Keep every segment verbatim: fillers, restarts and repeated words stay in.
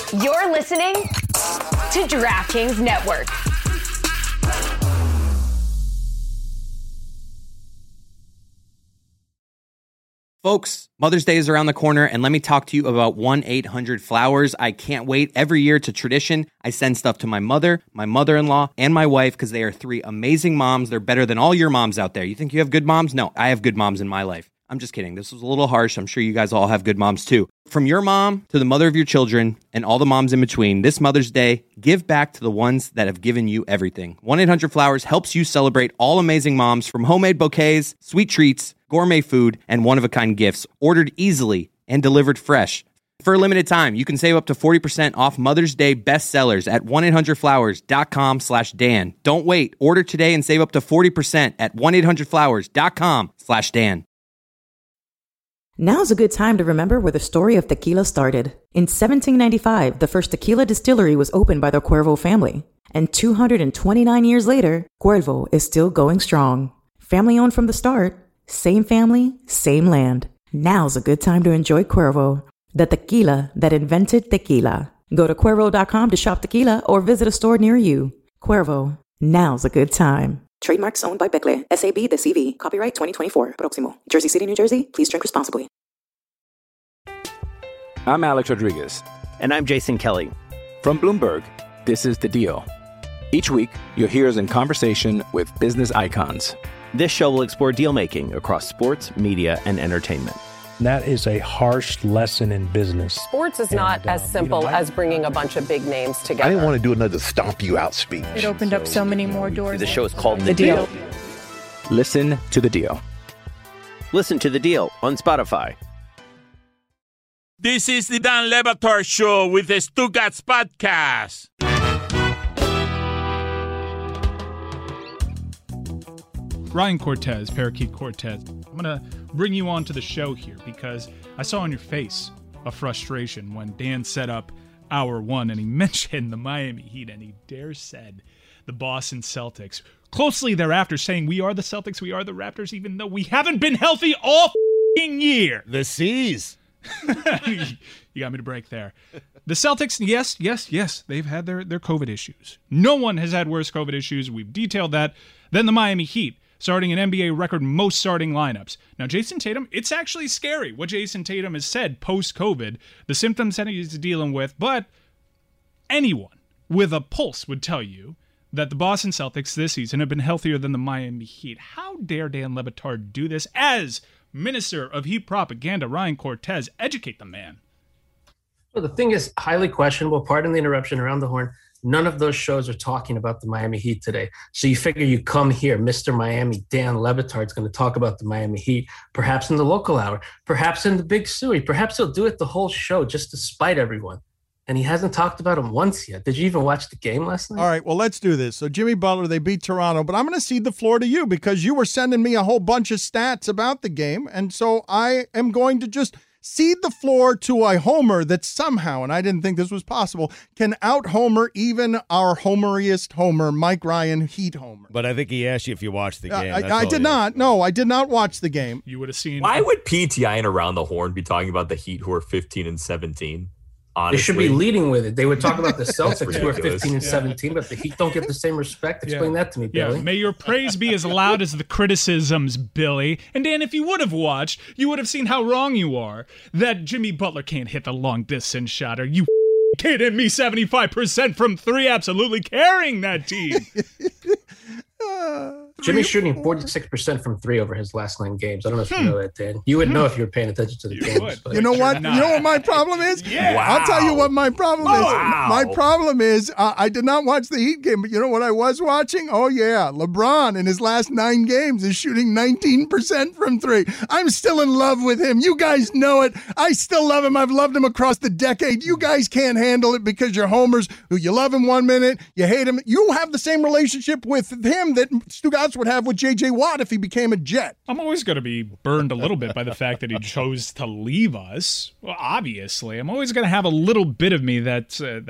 You're listening to DraftKings Network. Folks, Mother's Day is around the corner, and let me talk to you about one eight hundred flowers. I can't wait. Every year, it's a tradition. I send stuff to my mother, my mother-in-law, and my wife because they are three amazing moms. They're better than all your moms out there. You think you have good moms? No, I have good moms in my life. I'm just kidding. This was a little harsh. I'm sure you guys all have good moms too. From your mom to the mother of your children and all the moms in between, this Mother's Day, give back to the ones that have given you everything. one eight hundred flowers helps you celebrate all amazing moms, from homemade bouquets, sweet treats, gourmet food, and one-of-a-kind gifts, ordered easily and delivered fresh. For a limited time, you can save up to forty percent off Mother's Day bestsellers at one eight hundred flowers dot com slash Dan. Don't wait. Order today and save up to forty percent at one eight hundred flowers dot com slash Dan. Now's a good time to remember where the story of tequila started. In seventeen ninety-five, the first tequila distillery was opened by the Cuervo family. And two hundred twenty-nine years later, Cuervo is still going strong. Family owned from the start, same family, same land. Now's a good time to enjoy Cuervo, the tequila that invented tequila. Go to Cuervo dot com to shop tequila or visit a store near you. Cuervo, now's a good time. Trademarks owned by Becle, S A B de C V. Copyright twenty twenty-four. Proximo. Jersey City, New Jersey. Please drink responsibly. I'm Alex Rodriguez. And I'm Jason Kelly. From Bloomberg, this is The Deal. Each week, you'll hear us in conversation with business icons. This show will explore deal-making across sports, media, and entertainment. That is a harsh lesson in business. Sports is not and, uh, as simple you know, I, as bringing a bunch of big names together. I didn't want to do another stomp you out speech. It opened so, up so many more doors. The show is called The, the deal. deal. Listen to The Deal. Listen to The Deal on Spotify. This is the Dan Le Batard Show with the Stugats Podcast. Ryan Cortez, Parakeet Cortez, I'm going to bring you on to the show here because I saw on your face a frustration when Dan set up hour one and he mentioned the Miami Heat and he dare said the Boston Celtics. Closely thereafter saying we are the Celtics, we are the Raptors, even though we haven't been healthy all f***ing year. The C's. You got me to break there. The Celtics, yes, yes, yes, they've had their, their COVID issues. No one has had worse COVID issues. We've detailed that. Than the Miami Heat, starting an N B A record most starting lineups. Now, Jason Tatum, it's actually scary what Jason Tatum has said post-COVID, the symptoms that he's dealing with, but anyone with a pulse would tell you that the Boston Celtics this season have been healthier than the Miami Heat. How dare Dan Le Batard do this? As Minister of Heat Propaganda, Ryan Cortez, educate the man. Well, the thing is highly questionable. Pardon the interruption around the horn. None of those shows are talking about the Miami Heat today. So you figure you come here, Mister Miami, Dan Le Batard is going to talk about the Miami Heat, perhaps in the local hour, perhaps in the Big Suey. Perhaps he'll do it the whole show just to spite everyone. And he hasn't talked about him once yet. Did you even watch the game last night? All right, well, let's do this. So Jimmy Butler, they beat Toronto, but I'm going to cede the floor to you because you were sending me a whole bunch of stats about the game. And so I am going to just cede the floor to a homer that somehow, and I didn't think this was possible, can out-homer even our homeriest homer, Mike Ryan, Heat homer. But I think he asked you if you watched the game. Uh, I, I did not. No, I did not watch the game. You would have seen. Why would P T I and Around the Horn be talking about the Heat who are fifteen and seventeen? Honestly. They should be leading with it. They would talk about the Celtics who are fifteen and seventeen, but the Heat don't get the same respect. Explain yeah. that to me, Billy. Yeah. May your praise be as loud as the criticisms, Billy. And Dan, if you would have watched, you would have seen how wrong you are. That Jimmy Butler can't hit the long distance shot. Are you kidding me? seventy-five percent from three, absolutely carrying that team. uh, Jimmy's shooting forty-six percent from three over his last nine games. I don't know if you hmm. know that, Dan. You would hmm. know if you were paying attention to the you games. You know what? You know what my problem is? Yeah. Wow. I'll tell you what my problem is. Wow. My problem is uh, I did not watch the Heat game, but you know what I was watching? Oh, yeah. LeBron in his last nine games is shooting nineteen percent from three. I'm still in love with him. You guys know it. I still love him. I've loved him across the decade. You guys can't handle it because you're homers who you love him one minute, you hate him. You have the same relationship with him that Stugats would have with J J Watt if he became a Jet. I'm always going to be burned a little bit by the fact that he chose to leave us. Well, obviously, I'm always going to have a little bit of me that's uh, that's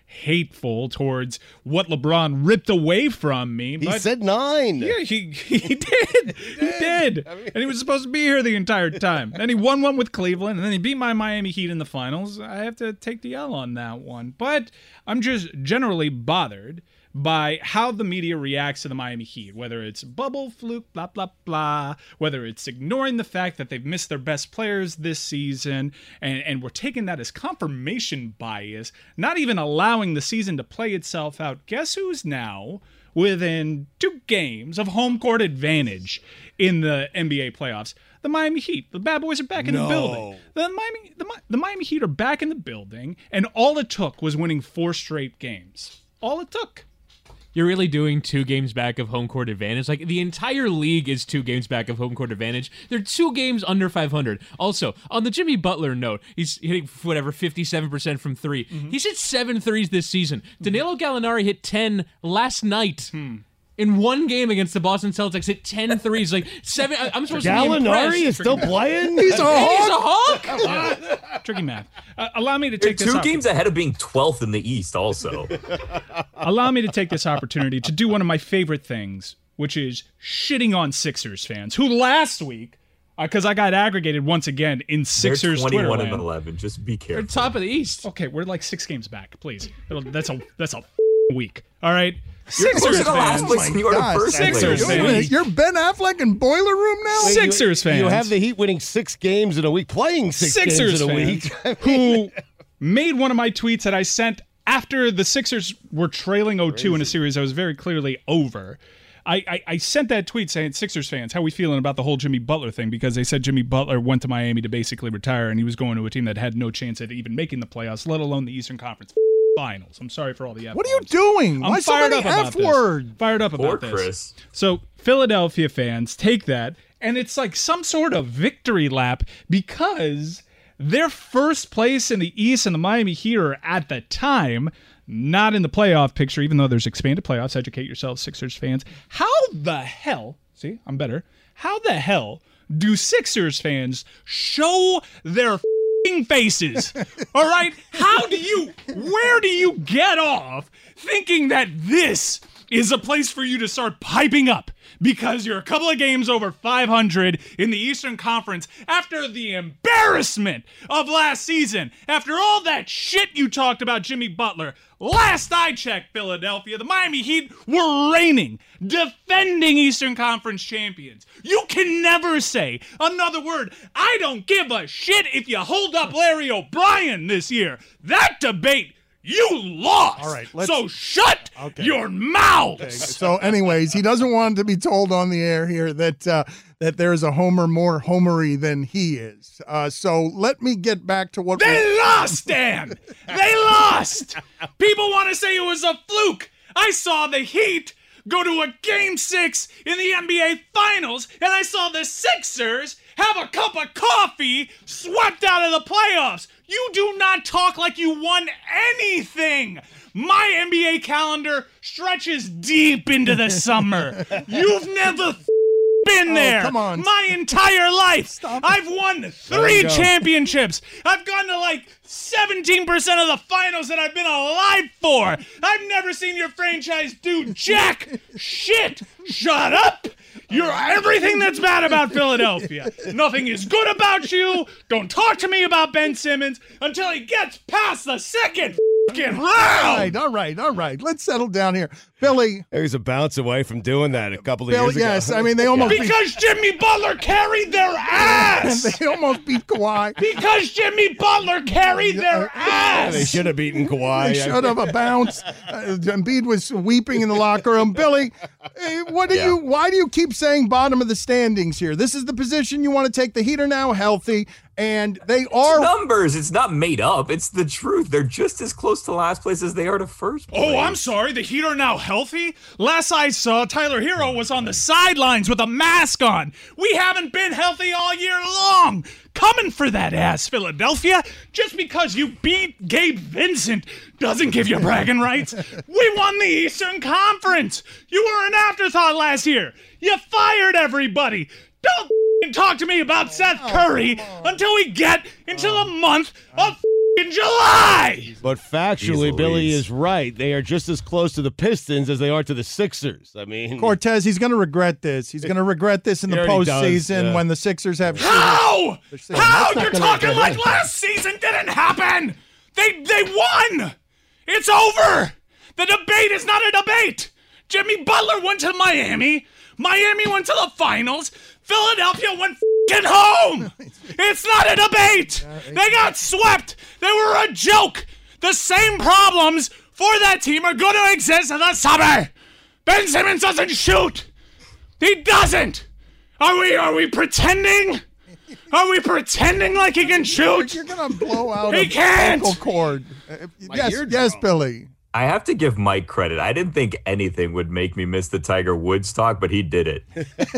hateful towards what LeBron ripped away from me. He but said nine. Yeah, he, he did. He did. I mean, and he was supposed to be here the entire time. And he won one with Cleveland, and then he beat my Miami Heat in the finals. I have to take the L on that one. But I'm just generally bothered by how the media reacts to the Miami Heat, whether it's bubble, fluke, blah, blah, blah, whether it's ignoring the fact that they've missed their best players this season, and, and we're taking that as confirmation bias, not even allowing the season to play itself out. Guess who's now within two games of home court advantage in the N B A playoffs? The Miami Heat. The bad boys are back in no. the building. The Miami, the, the Miami Heat are back in the building, and all it took was winning four straight games. All it took. You're really doing two games back of home court advantage. Like, the entire league is two games back of home court advantage. They're two games under five hundred. Also, on the Jimmy Butler note, he's hitting, whatever, fifty-seven percent from three. Mm-hmm. He's hit seven threes this season. Danilo Gallinari hit ten last night. Hmm. In one game against the Boston Celtics, hit ten threes. Like, seven. I, I'm supposed Gallinari to be impressed. is still playing? He's a hawk. He's a hawk? Yeah. Tricky math. Uh, allow me to take They're this two opp- games ahead of being twelfth in the East also. Allow me to take this opportunity to do one of my favorite things, which is shitting on Sixers fans, who last week, because uh, I got aggregated once again in Sixers They're twenty-one Twitter and eleven. Just be careful. They're top of the East. Okay, we're like six games back, please. It'll, that's a that's a week. All right. You're Sixers close to last fans. place and you are the first Sixers place. fans. You're Ben Affleck in Boiler Room now? Wait, Sixers you, fans. You have the Heat winning six games in a week, playing six Sixers games in a fans week. who made one of my tweets that I sent after the Sixers were trailing oh two in a series that was very clearly over. I, I, I sent that tweet saying, Sixers fans, how are we feeling about the whole Jimmy Butler thing? Because they said Jimmy Butler went to Miami to basically retire, and he was going to a team that had no chance at even making the playoffs, let alone the Eastern Conference Finals. I'm sorry for all the F What are you doing? I'm Why so fired many up about F this. word? Fired up about Or this. Chris. So Philadelphia fans take that, and it's like some sort of victory lap because their first place in the East and the Miami Heat are at the time not in the playoff picture, even though there's expanded playoffs. Educate yourselves, Sixers fans. How the hell, see, I'm better. How the hell do Sixers fans show their f***ing faces? All right? How do you, where do you get off thinking that this is a place for you to start piping up because you're a couple of games over five hundred in the Eastern Conference after the embarrassment of last season, after all that shit you talked about Jimmy Butler? Last I checked, Philadelphia, the Miami Heat were reigning, defending Eastern Conference champions. You can never say another word. I don't give a shit if you hold up Larry O'Brien this year. That debate, you lost. All right, let's- so shut Okay. your mouths. Okay, so, anyways, he doesn't want to be told on the air here that uh, that there is a Homer more homery than he is. Uh, so let me get back to what They we- lost, Dan. They lost. People want to say it was a fluke. I saw the Heat go to a game six in the N B A Finals, and I saw the Sixers have a cup of coffee swept out of the playoffs. You do not talk like you won anything. My N B A calendar stretches deep into the summer. You've never been there. Oh, come on. My entire life. Stop. I've won Let three it go. championships. I've gone to like seventeen percent of the finals that I've been alive for. I've never seen your franchise do jack shit. Shut up. You're everything that's bad about Philadelphia. Nothing is good about you. Don't talk to me about Ben Simmons until he gets past the second fucking All round. right, all right, all right. Let's settle down here. Billy. He was a bounce away from doing that a couple of Bill, years ago. yes, I mean, they almost beat- Because Jimmy Butler carried their ass. they almost beat Kawhi. Because Jimmy Butler carried their Yeah, they ass. should have beaten Kawhi. They should have a bounce. Uh, Embiid was weeping in the locker room. Billy, eh, what do Yeah. you? Why do you keep saying bottom of the standings here? This is the position you want to take. The Heat are now healthy, and they are. Numbers. It's not made up. It's the truth. They're just as close to last place as they are to first place. Oh, I'm sorry. The Heat are now healthy? Last I saw, Tyler Hero was on the sidelines with a mask on. We haven't been healthy all year long. Coming for that ass, Philadelphia. Just because you beat Gabe Vincent doesn't give you bragging rights. We won the Eastern Conference. You were an afterthought last year. You fired everybody. Don't f***ing talk to me about Seth Curry until we get into the month of in July. But factually, Jeez Billy Louise. is right. They are just as close to the Pistons as they are to the Sixers. I mean, Cortez, he's going to regret this. He's going to regret this in He the already does, postseason yeah. when the Sixers have. How? saying How? that's not You're gonna talking happen. like last season didn't happen. They they won. It's over. The debate is not a debate. Jimmy Butler went to Miami. Miami went to the finals. Philadelphia went f***ing home. It's not a debate. They got swept. They were a joke. The same problems for that team are going to exist in the summer. Ben Simmons doesn't shoot. He doesn't. Are we are we pretending? Are we pretending like he can shoot? You're going to blow out He a can't. vocal cord. Uh, Yes, yes, Billy. I have to give Mike credit. I didn't think anything would make me miss the Tiger Woods talk, but he did it.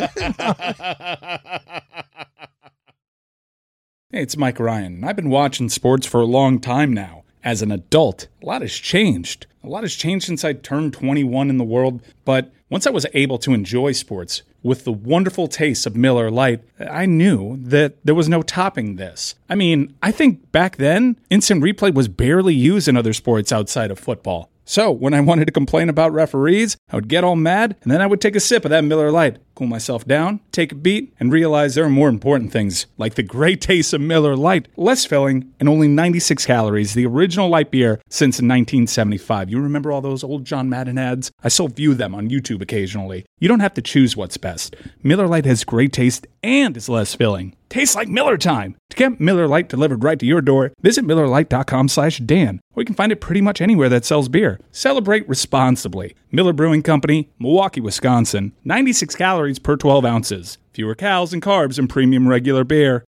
Hey, it's Mike Ryan, and I've been watching sports for a long time now. As an adult, a lot has changed. A lot has changed since I turned twenty-one in the world, but once I was able to enjoy sports with the wonderful taste of Miller Lite, I knew that there was no topping this. I mean, I think back then, instant replay was barely used in other sports outside of football. So when I wanted to complain about referees, I would get all mad, and then I would take a sip of that Miller Lite, cool myself down, take a beat, and realize there are more important things, like the great taste of Miller Lite, less filling, and only ninety-six calories, the original light beer since nineteen seventy-five. You remember all those old John Madden ads? I still view them on YouTube occasionally. You don't have to choose what's best. Miller Lite has great taste and is less filling. Tastes like Miller time. To get Miller Lite delivered right to your door, visit Miller Lite dot com slash Dan, or you can find it pretty much anywhere that sells beer. Celebrate responsibly. Miller Brewing Company, Milwaukee, Wisconsin. ninety-six calories per twelve ounces. Fewer calories and carbs than premium regular beer.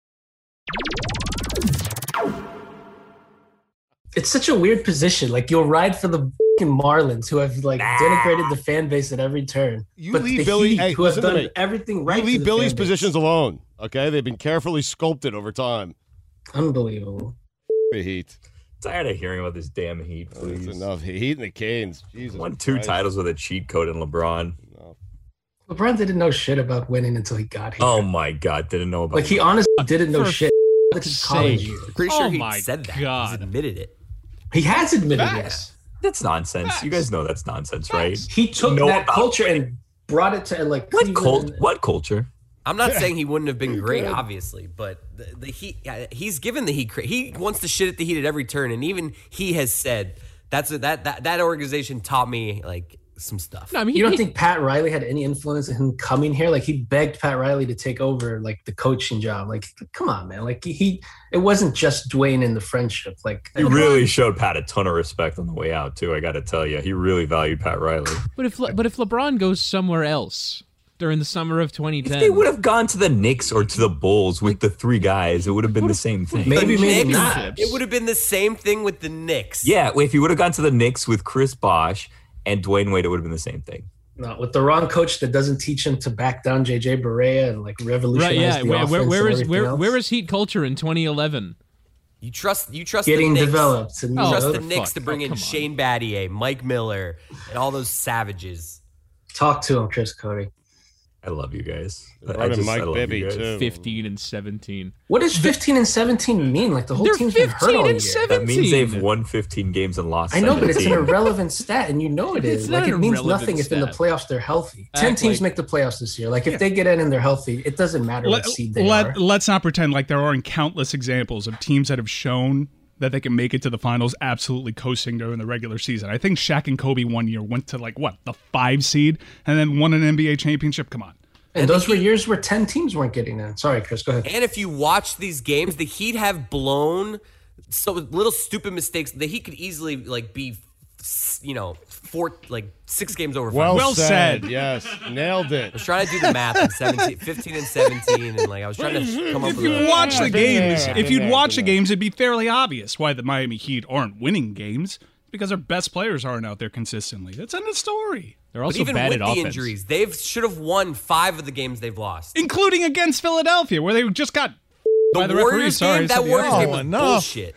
It's such a weird position. Like, you'll ride for the fucking Marlins, who have like nah. denigrated the fan base at every turn. You but leave the Billy, Heat, hey, who have listen to done me. everything right. You leave for the Billy's fan base. positions alone. Okay, they've been carefully sculpted over time. Unbelievable. The Heat. Tired of hearing about this damn Heat. Please. That's enough. Heat and the Canes. Jesus. Won two Christ. titles with a cheat code in LeBron. No. LeBron didn't know shit about winning until he got here. Oh my God, didn't know about. Like, he honestly didn't know For shit. Like his college years. Pretty sure Oh he my said that. God. He's admitted it. He has admitted Facts. it. That's nonsense. Facts. You guys know that's nonsense, right? He took know that about culture winning. and brought it to like What Cleveland cult? and- What culture? I'm not saying he wouldn't have been great, good. obviously, but the, the Heat, yeah, he's given the Heat. cra- He wants to shit at the Heat at every turn, and even he has said that's a, that that that organization taught me like some stuff. No, I mean, You don't he- think Pat Riley had any influence in him coming here? Like, he begged Pat Riley to take over like the coaching job. Like, come on, man. Like, he, he it wasn't just Dwayne and the friendship. Like, He really showed Pat a ton of respect on the way out too. I got to tell you, he really valued Pat Riley. But if Le- but if LeBron goes somewhere else during the summer of twenty ten, If they would have gone to the Knicks or to the Bulls with the three guys, it would have been the same thing. maybe, The maybe Knicks, not. it would have been the same thing with the Knicks. Yeah, if he would have gone to the Knicks with Chris Bosh and Dwayne Wade, it would have been the same thing. No, with the wrong coach that doesn't teach him to back down J J Barea and like revolutionize right? Yeah, the where, offense where, where and is everything where else. where is Heat culture in twenty eleven? You trust you trust Getting the Knicks. developed and You Oh, trust what the the Knicks fuck? to bring Oh, in come on. Shane Battier, Mike Miller, and all those savages. Talk to him, Chris Cody. I love you guys. I Right, and just- Mike I love you Bibby, guys. too. Fifteen and seventeen. What does fifteen and seventeen mean? Like, the whole They're team's been hurt fifteen all and year. seven. That means they've seventeen. won fifteen games and lost I know, but it's an seventeen. irrelevant stat, and you know it It's is. not Like, it an means irrelevant nothing if in the stat. playoffs they're healthy. Ten Act teams like- make the playoffs this year. Like, if they get in and they're healthy, it doesn't matter what Let, seed they let, are. let's not pretend like there aren't countless examples of teams that have shown that they can make it to the finals absolutely coasting during the regular season. I think Shaq and Kobe one year went to like, what, the five seed and then won an N B A championship? Come on. And, And those the were Heat- years where ten teams weren't getting in. Sorry, Chris, go ahead. And if you watch these games, the Heat have blown so little stupid mistakes. The Heat could easily like be, you know, four like six games over. Well, Well said. said. Yes, nailed it. I was trying to do the math in seventeen, fifteen and seventeen, and like I was trying to come up If with you a. watch the I've been games, there, I've if been you'd there, watch been the there. games, it'd be fairly obvious why the Miami Heat aren't winning games because their best players aren't out there consistently. That's in the story, They're But also even bad with at the offense. injuries, they should have won five of the games they've lost. including against Philadelphia, where they just got The by the Warriors referee. Sorry, game, I that said the Warriors other game one. was enough. bullshit.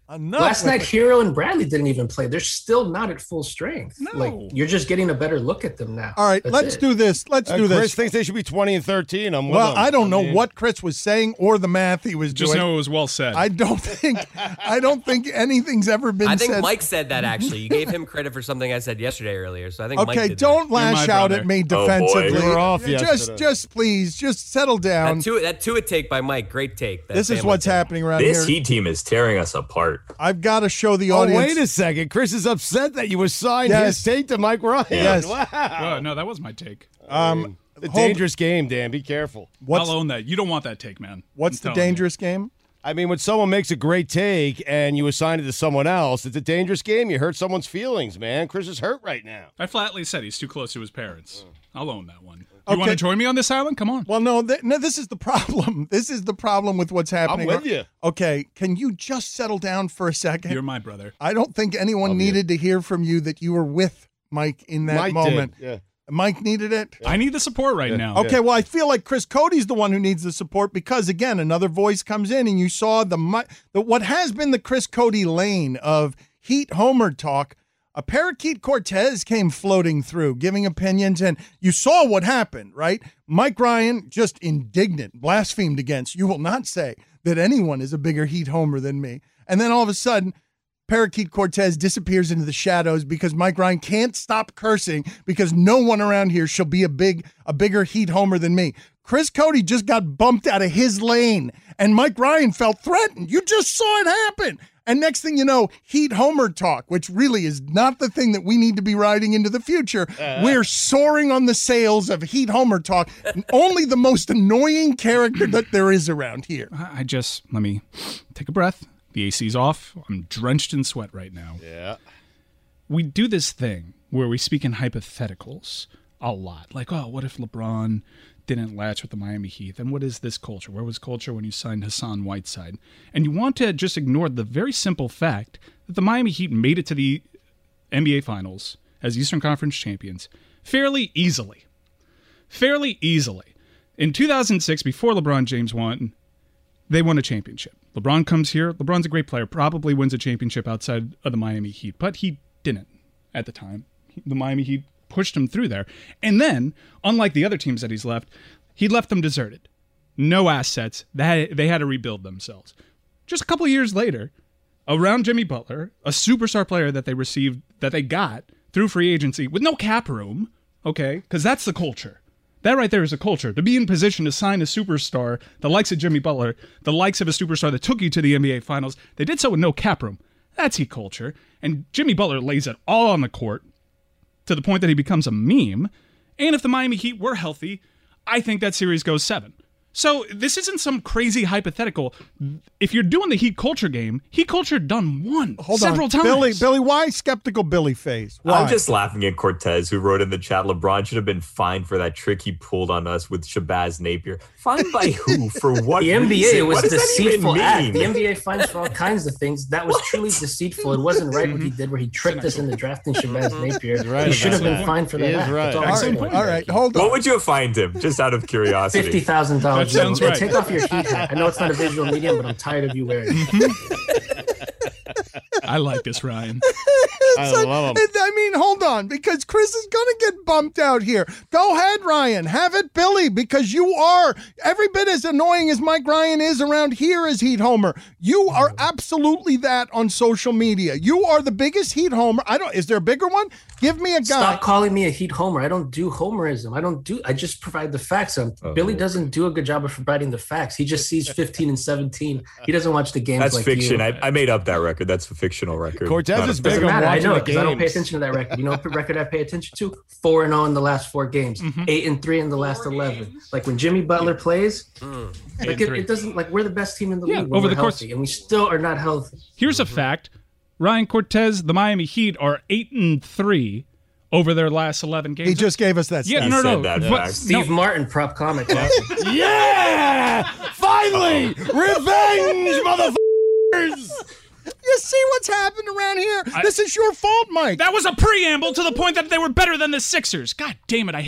Enough Last night, it. Hero and Bradley didn't even play. They're still not at full strength. No. Like, you're just getting a better look at them now. All right, That's let's it. do this. Let's Uh, do Chris this. thinks they should be twenty and thirteen. I'm with Well, him. I don't know mean, what Chris was saying or the math he was Just doing. know it was well said. I don't think I don't think anything's ever been I think said. Mike said that actually. You gave him credit for something I said yesterday earlier. So I think Mike Okay, did don't that. lash my out brother. at me Oh, boy. defensively. You were off just yesterday. just please, just settle down. That two that two take by Mike, great take. That This is family what's take. happening around This here. Heat team is tearing us apart. I've got to show the Oh, audience. wait a second. Chris is upset that you assigned Yes. his take to Mike Ryan. Yes. Wow. Well, no, that was my take. Um, The hold- dangerous game, Dan. Be careful. What's I'll own that. You don't want that take, man. what's I'm the telling you. dangerous game? I mean, when someone makes a great take and you assign it to someone else, it's a dangerous game. You hurt someone's feelings, man. Chris is hurt right now. I flatly said he's too close to his parents. I'll own that one. You Okay. want to join me on this island? Come on. Well, no, th- no. This is the problem. This is the problem with what's happening. with you. Okay, can you just settle down for a second? You're my brother. I don't think anyone Love you. needed to hear from you that you were with Mike in that Mike moment. did, yeah. Mike needed it. I need the support right now. Okay, well, I feel like Chris Cody's the one who needs the support because, again, another voice comes in, and you saw the, mi- the what has been the Chris Cody lane of Heat Homer talk. A Parakeet Cortez came floating through, giving opinions, and you saw what happened, right? Mike Ryan, just indignant, blasphemed against. You will not say that anyone is a bigger Heat Homer than me. And then all of a sudden, Parakeet Cortez disappears into the shadows because Mike Ryan can't stop cursing because no one around here shall be a big, a bigger Heat Homer than me. Chris Cody just got bumped out of his lane, and Mike Ryan felt threatened. You just saw it happen. And next thing you know, Heat Homer talk, which really is not the thing that we need to be riding into the future. Uh, We're soaring on the sails of Heat Homer talk. Only the most annoying character that there is around here. I just, let me take a breath. The A C's off. I'm drenched in sweat right now. Yeah. We do this thing where we speak in hypotheticals a lot. Like, oh, what if LeBron didn't latch with the Miami Heat? And what is this culture? Where was culture when you signed Hassan Whiteside? And you want to just ignore the very simple fact that the Miami Heat made it to the N B A Finals as Eastern Conference champions fairly easily. Fairly easily. In two thousand six, before LeBron James won, they won a championship. LeBron comes here. LeBron's a great player, probably wins a championship outside of the Miami Heat, but he didn't at the time. The Miami Heat pushed him through there. And then, unlike the other teams that he's left, he left them deserted. No assets. They had, they had to rebuild themselves. Just a couple years later, around Jimmy Butler, a superstar player that they received, that they got through free agency with no cap room, okay, because that's the culture. That right there is a culture. To be in position to sign a superstar, the likes of Jimmy Butler, the likes of a superstar that took you to the N B A Finals, they did so with no cap room. That's Heat culture. And Jimmy Butler lays it all on the court to the point that he becomes a meme. And if the Miami Heat were healthy, I think that series goes seven. So this isn't some crazy hypothetical. If you're doing the Heat culture game, Heat culture done one Hold several on. times. Billy, Billy, why skeptical Billy face? Why? I'm just laughing at Cortez, who wrote in the chat, LeBron should have been fined for that trick he pulled on us with Shabazz Napier. Fined by who? For what The N B A reason? was What does that even deceitful act. mean? The N B A fines for all kinds of things. That was truly deceitful. It wasn't right what he did, where he tricked us into drafting Shabazz Napier. right he should have about been that. fined for He that. is act. right. That's all I'm all saying. right, all right, hold on. What would you have fined him, just out of curiosity? Fifty thousand dollars. That sounds right. Take off your Heat hat. I know it's not a visual medium, but I'm tired of you wearing it. I like this, Ryan. I So, love him. it- I mean, hold on, because Chris is going to get bumped out here. Go ahead, Ryan. Have it, Billy, because you are every bit as annoying as Mike Ryan is around here as Heat Homer. You are absolutely that on social media. You are the biggest Heat Homer. I don't. Is there a bigger one? Give me a guy. Stop calling me a Heat homer. I don't do homerism. I don't do. I just provide the facts. Um, Oh. Billy doesn't do a good job of providing the facts. He just sees fifteen and seventeen. He doesn't watch the games. That's like fiction. You. I, I made up that record. That's a fictional record. Cortez Not a is fact. big Doesn't on matter. I watching know the because I don't pay games. attention to that record. You know what record I pay attention to? Four and zero in the last four games. Eight and three in the last eleven. Like when Jimmy Butler plays, like it, it doesn't. Like we're the best team in the Yeah, league when over we're the course- healthy, and we still are not healthy. Here's a fact. Ryan Cortez, the Miami Heat, are eight and three over their last eleven games. He just gave us that. yeah, stat. no, no, said that but- fact. Steve no. Martin prop comic. Yeah! Finally! Revenge, motherfuckers! You see what's happened around here? I- this is your fault, Mike. That was a preamble to the point that they were better than the Sixers. God damn it, I hate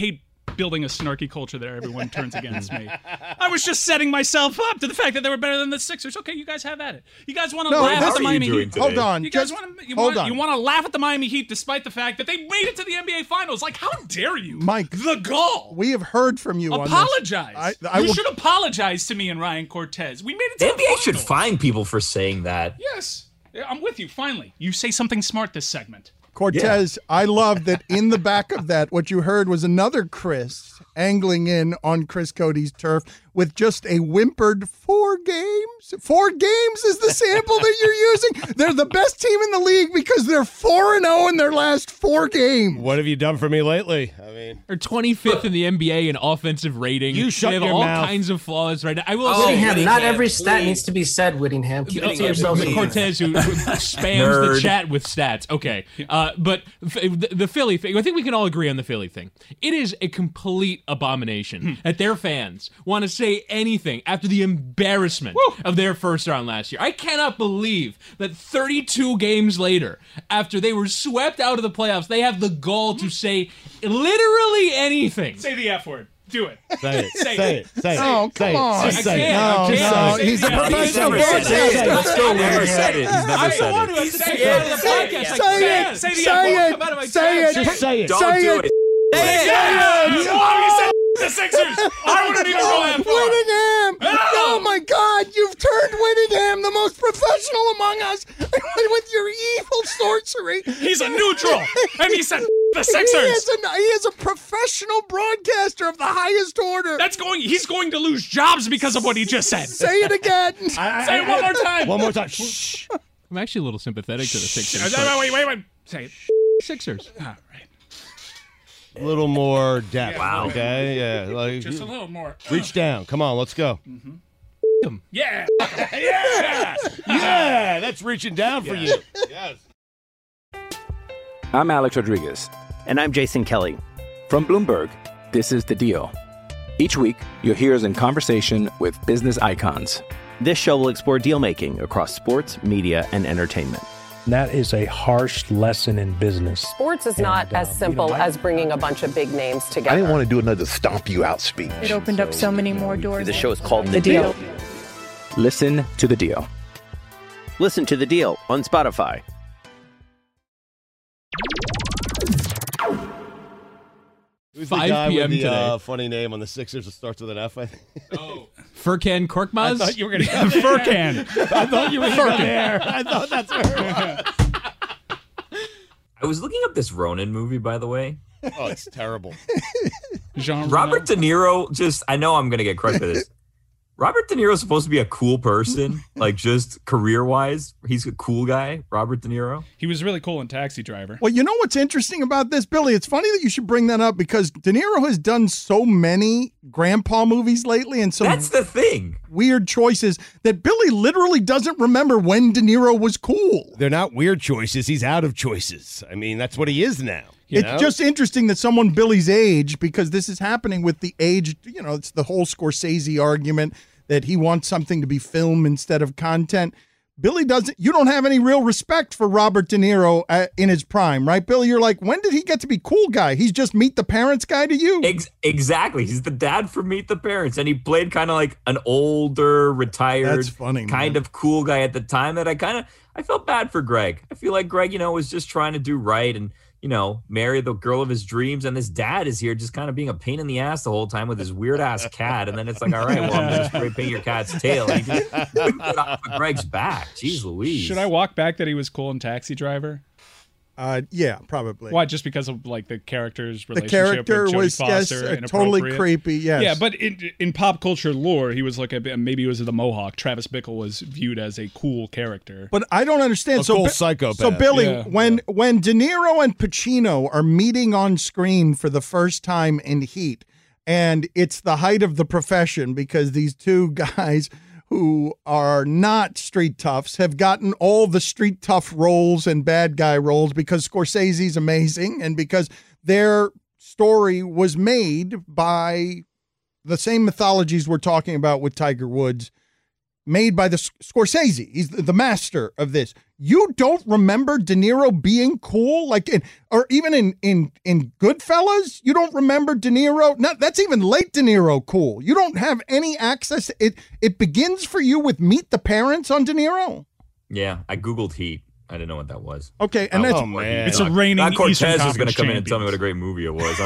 building a snarky culture there. Everyone turns against me. I was just setting myself up to the fact that they were better than the Sixers. Okay, you guys have at it. You guys want to No, laugh how at the are you Miami doing Heat? today? Hold on, You guys just- want to you hold want, on. you want to laugh at the Miami Heat despite the fact that they made it to the N B A Finals. Like, how dare you, Mike? The gall. We have heard from you on this. Apologize. I, I you will, should apologize to me and Ryan Cortez. We made it to The the N B A should finals. fine people for saying that. Yes, Yeah, I'm with you. Finally, you say something smart this segment. Cortez, I love that in the back of that, what you heard was another Chris angling in on Chris Cody's turf with just a whimpered four games. Four games is the sample that you're using. They're the best team in the league because they're four and oh in their last four games. What have you done for me lately? I mean, They're twenty-fifth in the N B A in offensive rating. You shut they have your all mouth. kinds of flaws right now. I will Oh, say, Whittingham, Whittingham, not every stat please. needs to be said, Whittingham. Keep it to Uh, yourself. Cortez, who, who spams Nerd. the chat with stats. Okay, uh, but f- the, the Philly thing. I think we can all agree on the Philly thing. It is a complete abomination that their fans want to say anything after the embarrassment of their first round last year. I cannot believe that thirty-two games later, after they were swept out of the playoffs, they have the gall to say literally anything. Say the F word. Do it. say it. Say Say it. it. Say it. Oh, come Say it. on. Just I say it. can't. No, I can't. no, Say he's a it. professional never said it. broadcaster. Let's go. Never said it. He's never I said want it. to. I say Say it on it. the Say podcast. it. I Say can't. it. Say the Say F word. it. Come out of my Say chest. it. Just say it. Don't Say do it. it. Yes! Oh, he said the Sixers. I wouldn't even go that far. Whittingham! Oh my God, you've turned Whittingham, the most professional among us, with your evil sorcery. He's a neutral, and he said the He Sixers. is, a, he is a professional broadcaster of the highest order. That's going. He's going to lose jobs because of what he just said. Say it again. Say it one more time. One more time. Shh. I'm actually a little sympathetic to the Sixers. Wait, wait, wait, wait. Say it. Sixers. All right. A little more depth. Wow. Okay. Yeah. Like, Just a little more. reach down. Come on. Let's go. Yeah. Yeah. Yeah. That's reaching down for you. Yes. I'm Alex Rodriguez. And I'm Jason Kelly. From Bloomberg, this is The Deal. Each week, you'll hear us in conversation with business icons. This show will explore deal making across sports, media, and entertainment. That is a harsh lesson in business. Sports is not And, as um, simple you know, I- as bringing a bunch of big names I together. didn't want to do another stomp you out speech. It opened up so many more doors. The show is called The Deal. Listen to The Deal. Listen to The Deal on Spotify. Who's the five guy p.m. with the today. uh, funny name on the Sixers that starts with an F? I think. Oh. Furkan Korkmaz. I thought you were going to go there. Furkan. I thought you were going to go there. I thought that's where it was. I was looking up this Ronin movie, by the way. Oh, it's terrible. Jean Robert De Niro, just, I know I'm going to get crushed for this. Robert De Niro is supposed to be a cool person, like just career-wise. He's a cool guy, Robert De Niro. He was really cool in Taxi Driver. Well, you know what's interesting about this, Billy? It's funny that you should bring that up because De Niro has done so many grandpa movies lately and some That's the thing. weird choices that Billy literally doesn't remember when De Niro was cool. They're not weird choices. He's out of choices. I mean, that's what he is now. You It's know? just interesting that someone Billy's age, because this is happening with the age, you know, it's the whole Scorsese argument that he wants something to be film instead of content. Billy doesn't, you don't have any real respect for Robert De Niro uh, in his prime, right, Billy? You're like, when did he get to be cool guy? He's just Meet the Parents guy to you. Ex- exactly. He's the dad from Meet the Parents, and he played kind of like an older, retired, That's funny, kind man. of cool guy at the time that I kind of, I felt bad for Greg. I feel like Greg, you know, was just trying to do right and, you know, marry the girl of his dreams. And this dad is here just kind of being a pain in the ass the whole time with his weird ass cat. And then it's like, all right, well, I'm going to spray paint your cat's tail. And he just couldn't get off of Greg's back. Jeez Louise. Should I walk back that he was cool in Taxi Driver? Uh, yeah, probably. Why? Just because of like the character's The relationship character with Jodie was, yes, Foster, uh, totally inappropriate? creepy, yes. Yeah, but in in pop culture lore, he was like a maybe he was the Mohawk. Travis Bickle was viewed as a cool character. But I don't understand. A so, cool Bi- psychopath. So, Billy, Yeah. when when De Niro and Pacino are meeting on screen for the first time in Heat, and it's the height of the profession because these two guys who are not street toughs have gotten all the street tough roles and bad guy roles because Scorsese's amazing and because their story was made by the same mythologies we're talking about with Tiger Woods. made by the Scorsese. He's the master of this. You don't remember De Niro being cool? Like, in, or even in, in, in Goodfellas, you don't remember De Niro? No, that's even late De Niro cool. You don't have any access. It, it begins for you with Meet the Parents on De Niro. Yeah, I Googled Heat. I didn't know what that was. Okay, and oh, that's oh, man. It's a reigning Not Cortez Eastern is going Conference to come in and champions. tell me what a great movie it was.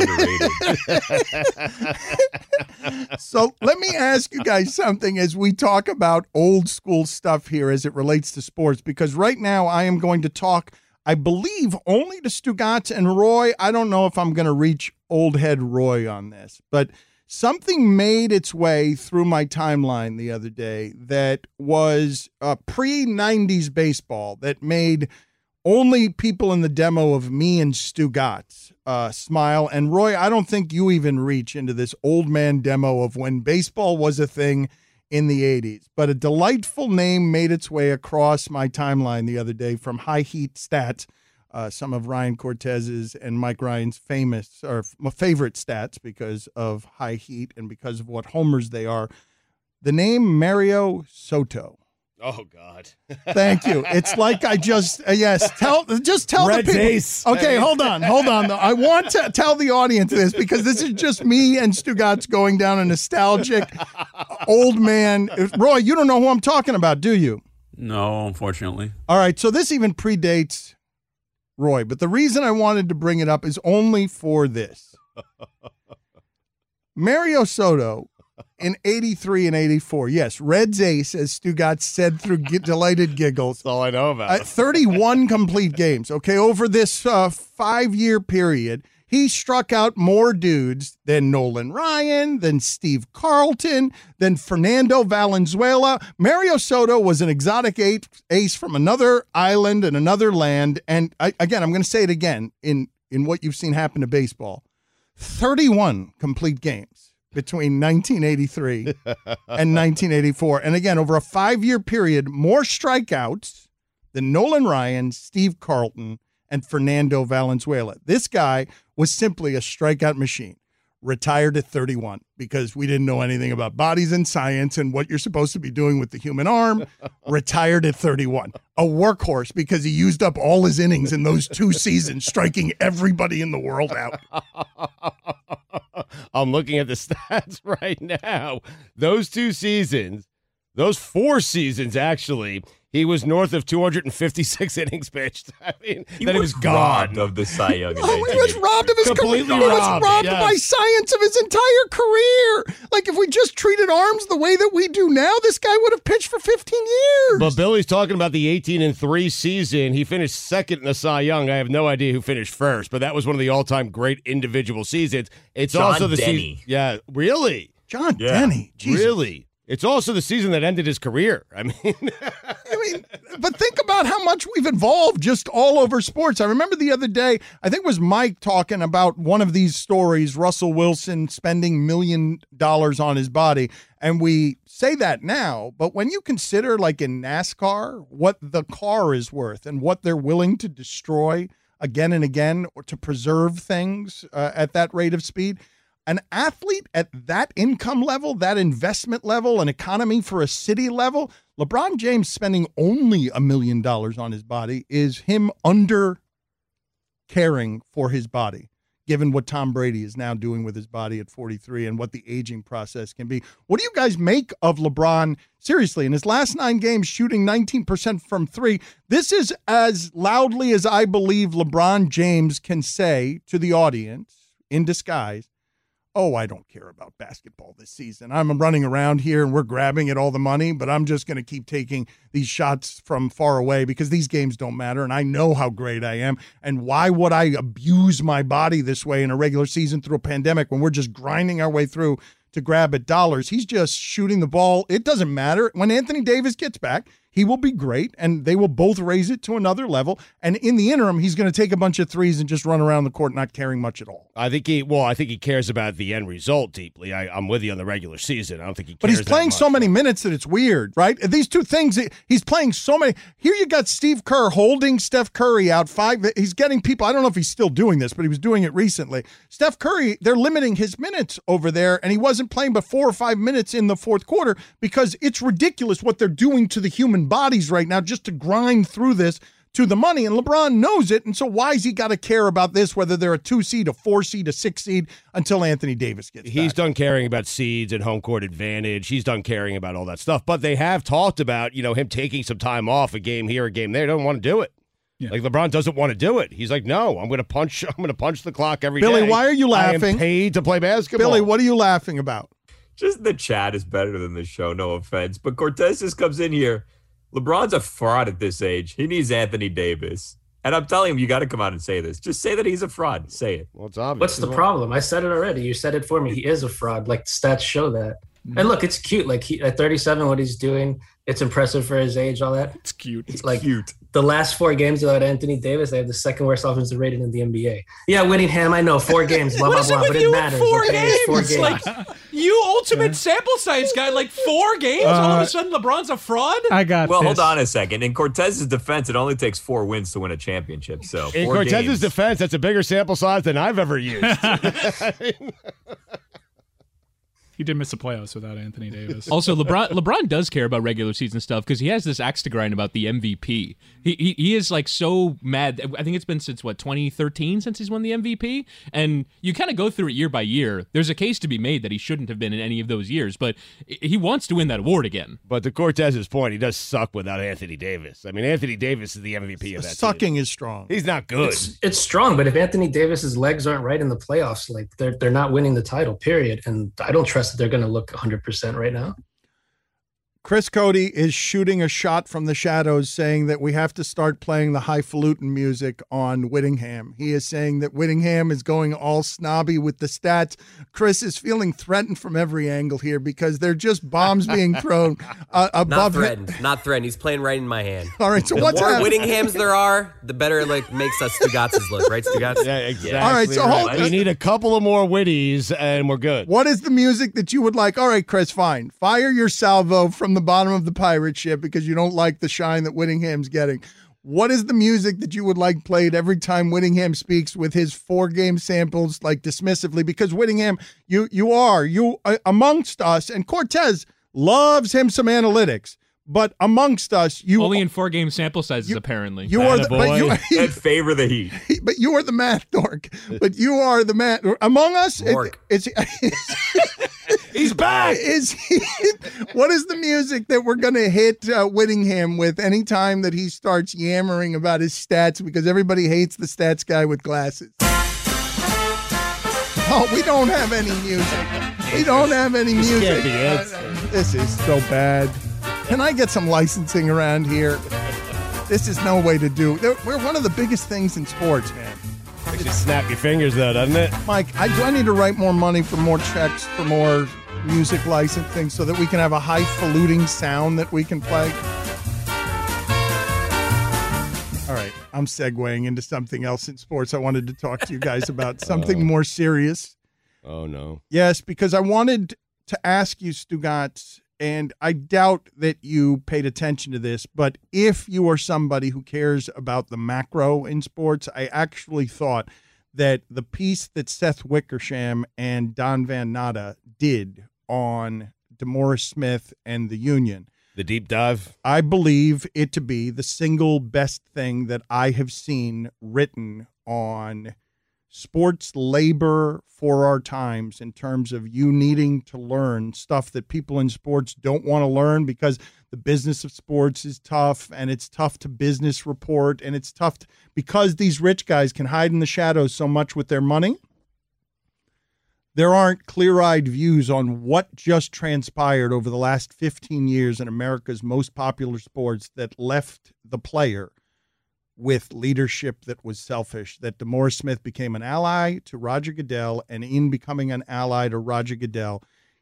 Underrated. So let me ask you guys something as we talk about old school stuff here as it relates to sports, because right now I am going to talk, I believe, only to Stugotz and Roy. I don't know if I'm going to reach old head Roy on this, but something made its way through my timeline the other day that was uh, pre-nineties baseball that made only people in the demo of me and Stugotz uh, smile. And Roy, I don't think you even reach into this old man demo of when baseball was a thing in the eighties. But a delightful name made its way across my timeline the other day from High Heat Stats. Uh, some of Ryan Cortez's and Mike Ryan's famous or my favorite stats because of High Heat and because of what homers they are. The name Mario Soto. Oh God! Thank you. It's like I just uh, yes. Tell just tell Red's the people. ace. Okay, hold on, hold on. Though I want to tell the audience this because this is just me and Stugotz going down a nostalgic old man. Roy, you don't know who I'm talking about, do you? No, unfortunately. All right, so this even predates Roy, but the reason I wanted to bring it up is only for this. Mario Soto in eighty-three and eighty-four. Yes, Red's ace, as Stugotz said through g- delighted giggles. That's all I know about. Uh, thirty-one complete games. Okay, over this uh, five-year period, he struck out more dudes than Nolan Ryan, than Steve Carlton, than Fernando Valenzuela. Mario Soto was an exotic ace from another island and another land. And I, again, I'm going to say it again in, in what you've seen happen to baseball. thirty-one complete games between nineteen eighty-three and nineteen eighty-four. And again, over a five-year period, more strikeouts than Nolan Ryan, Steve Carlton, and Fernando Valenzuela. This guy was simply a strikeout machine. Retired at thirty-one because we didn't know anything about bodies and science and what you're supposed to be doing with the human arm. Retired at thirty-one. A workhorse because he used up all his innings in those two seasons, striking everybody in the world out. I'm looking at the stats right now. Those two seasons, those four seasons actually, he was north of two hundred fifty-six innings pitched. I mean, He then was he was gone. robbed of the Cy Young. in Oh, he was robbed of his Completely career. He was robbed, robbed yes. by science of his entire career. Like, if we just treated arms the way that we do now, this guy would have pitched for fifteen years. But Billy's talking about the eighteen and three season. He finished second in the Cy Young. I have no idea who finished first, but that was one of the all-time great individual seasons. It's John also the Denny. season. Yeah, really? John Yeah. Denny. Jesus. Really? It's also the season that ended his career. I mean, I mean, but think about how much we've evolved just all over sports. I remember the other day, I think it was Mike talking about one of these stories, Russell Wilson spending million dollars on his body. And we say that now, but when you consider, like in NASCAR, what the car is worth and what they're willing to destroy again and again or to preserve things uh, at that rate of speed, an athlete at that income level, that investment level, an economy for a city level, LeBron James spending only a million dollars on his body is him under caring for his body, given what Tom Brady is now doing with his body at forty-three and what the aging process can be. What do you guys make of LeBron? Seriously, in his last nine games, shooting nineteen percent from three. This is as loudly as I believe LeBron James can say to the audience in disguise, oh, I don't care about basketball this season. I'm running around here and we're grabbing at all the money, but I'm just going to keep taking these shots from far away because these games don't matter, and I know how great I am. And why would I abuse my body this way in a regular season through a pandemic when we're just grinding our way through to grab at dollars? He's just shooting the ball. It doesn't matter. When Anthony Davis gets back, he will be great, and they will both raise it to another level. And in the interim, he's going to take a bunch of threes and just run around the court not caring much at all. I think he, well, I think he cares about the end result deeply. I, I'm with you on the regular season. I don't think he cares. But he's playing so many minutes that it's weird, right? These two things, he's playing so many. Here you got Steve Kerr holding Steph Curry out five. He's getting people. I don't know if he's still doing this, but he was doing it recently. Steph Curry, they're limiting his minutes over there, and he wasn't playing but four or five minutes in the fourth quarter because it's ridiculous what they're doing to the human bodies right now just to grind through this to the money, and LeBron knows it, and so why has he got to care about this, whether they're a two seed, a four seed, a six seed, until Anthony Davis gets He's back. done caring about seeds and home court advantage. He's done caring about all that stuff, but they have talked about, you know, him taking some time off, a game here, a game there. They don't want to do it. Yeah. Like LeBron doesn't want to do it. He's like, no, I'm going to punch. I'm going to punch the clock every Billy, day. Billy, why are you laughing? I am paid to play basketball. Billy, what are you laughing about? Just the chat is better than the show. No offense, but Cortez just comes in here. LeBron's a fraud at this age. He needs Anthony Davis. And I'm telling him, you got to come out and say this. Just say that he's a fraud. Say it. Well, it's obvious. What's the problem? I said it already. You said it for me. He is a fraud. Like, the stats show that. Mm-hmm. And look, it's cute. Like, he, at thirty-seven, what he's doing, it's impressive for his age, all that. It's cute. It's like, cute. The last four games without Anthony Davis, they have the second worst offensive rating in the N B A. Yeah, Whittingham, I know, four games, blah, blah, blah, but it matters. Four okay? games. Four games. Like, you ultimate sample size guy, like four games, uh, all of a sudden LeBron's a fraud? I got Well, this. hold on a second. In Cortez's defense, it only takes four wins to win a championship. So in four Cortez's games. defense, that's a bigger sample size than I've ever used. He did miss the playoffs without Anthony Davis. Also, LeBron LeBron does care about regular season stuff because he has this axe to grind about the M V P. He, he he is like so mad. I think it's been since what twenty thirteen since he's won the M V P, and you kind of go through it year by year. There's a case to be made that he shouldn't have been in any of those years, but he wants to win that award again. But to Cortez's point, he does suck without Anthony Davis. I mean, Anthony Davis is the M V P of that Sucking team. is strong. He's not good. It's, it's strong, but if Anthony Davis's legs aren't right in the playoffs, like they're they're not winning the title, period. And I don't trust that they're going to look one hundred percent right now. Chris Cody is shooting a shot from the shadows saying that we have to start playing the highfalutin music on Whittingham. He is saying that Whittingham is going all snobby with the stats. Chris is feeling threatened from every angle here because they're just bombs being thrown uh, above Not threatened. him. Not threatened. He's playing right in my hand. All right, so the what's more happening? Whittinghams there are, the better it like makes us Stugatz's look, right, Stugatz? Yeah, exactly. All right, so hold- we need a couple of more Whitties, and we're good. What is the music that you would like? All right, Chris, fine. Fire your salvo from the bottom of the pirate ship because you don't like the shine that Whittingham's getting. What is the music that you would like played every time Whittingham speaks with his four-game samples, like dismissively? Because Whittingham, you you are, you uh, amongst us, and Cortez loves him some analytics, but amongst us, you only in four-game sample sizes, you, apparently. You are the, but you, that favor the Heat. But you are the math dork. But you are the math among us. It, it's, it's he's back. Is he, what is the music that we're gonna hit uh, Whittingham with anytime that he starts yammering about his stats? Because everybody hates the stats guy with glasses. Oh, we don't have any music. We don't have any music. This can't be it. Uh, this is so bad. Can I get some licensing around here? This is no way to do. We're one of the biggest things in sports, man. Makes you snap your fingers, though, doesn't it? Mike, I, do I need to write more money for more checks for more music licensing so that we can have a highfalutin sound that we can play? All right, I'm segueing into something else in sports. I wanted to talk to you guys about something oh. more serious. Oh, no. Yes, because I wanted to ask you, Stugatz, and I doubt that you paid attention to this, but if you are somebody who cares about the macro in sports, I actually thought that the piece that Seth Wickersham and Don Van Natta did on DeMaurice Smith and the Union, the deep dive, I believe it to be the single best thing that I have seen written on sports labor for our times in terms of you needing to learn stuff that people in sports don't want to learn because the business of sports is tough and it's tough to business report and it's tough to, because these rich guys can hide in the shadows so much with their money. There aren't clear-eyed views on what just transpired over the last fifteen years in America's most popular sports that left the player with leadership that was selfish, that DeMaurice Smith became an ally to Roger Goodell, and in becoming an ally to Roger Goodell,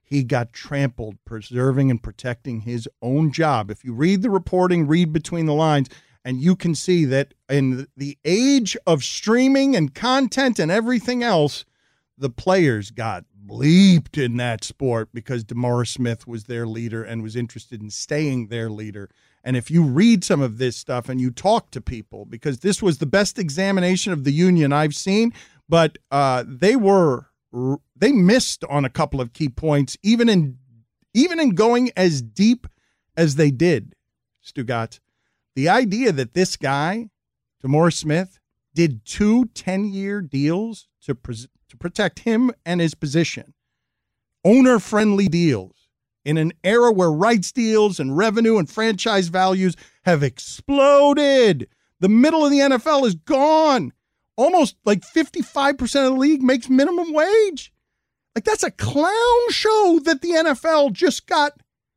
He got trampled, preserving and protecting his own job. If you read the reporting, read between the lines, and you can see that in the age of streaming and content and everything else, the players got bleeped in that sport because DeMaurice Smith was their leader and was interested in staying their leader. And if you read some of this stuff and you talk to people, because this was the best examination of the union I've seen, but uh, they were they missed on a couple of key points, even in even in going as deep as they did, Stugotz. The idea that this guy, DeMaurice Smith, did two ten-year deals to, pre- to protect him and his position, owner-friendly deals, in an era where rights deals and revenue and franchise values have exploded. The middle of the N F L is gone. Almost like fifty-five percent of the league makes minimum wage. Like, that's a clown show that the N F L just got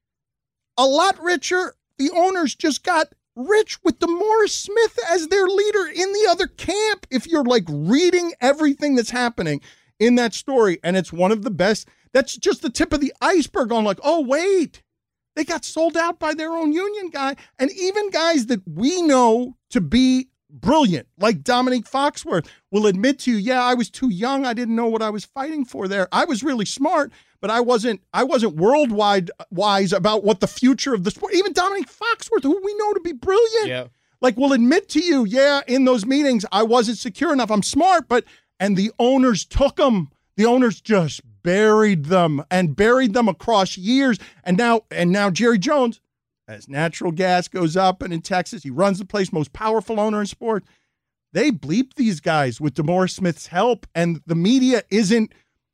a lot richer. The owners just got rich with DeMaurice Smith as their leader in the other camp. If you're like reading everything that's happening in that story, and it's one of the best, that's just the tip of the iceberg on like, oh, wait, they got sold out by their own union guy. And even guys that we know to be brilliant, like Dominique Foxworth, will admit to you, yeah, I was too young. I didn't know what I was fighting for there. I was really smart, but I wasn't I wasn't worldwide wise about what the future of the sport. Even Dominique Foxworth, who we know to be brilliant, yeah. like will admit to you, yeah, in those meetings, I wasn't secure enough. I'm smart, but and the owners took them. The owners just buried them and buried them across years. And now and now Jerry Jones, as natural gas goes up, and in Texas, he runs the place, most powerful owner in sports. They bleep these guys with DeMaurice Smith's help, and the media isn't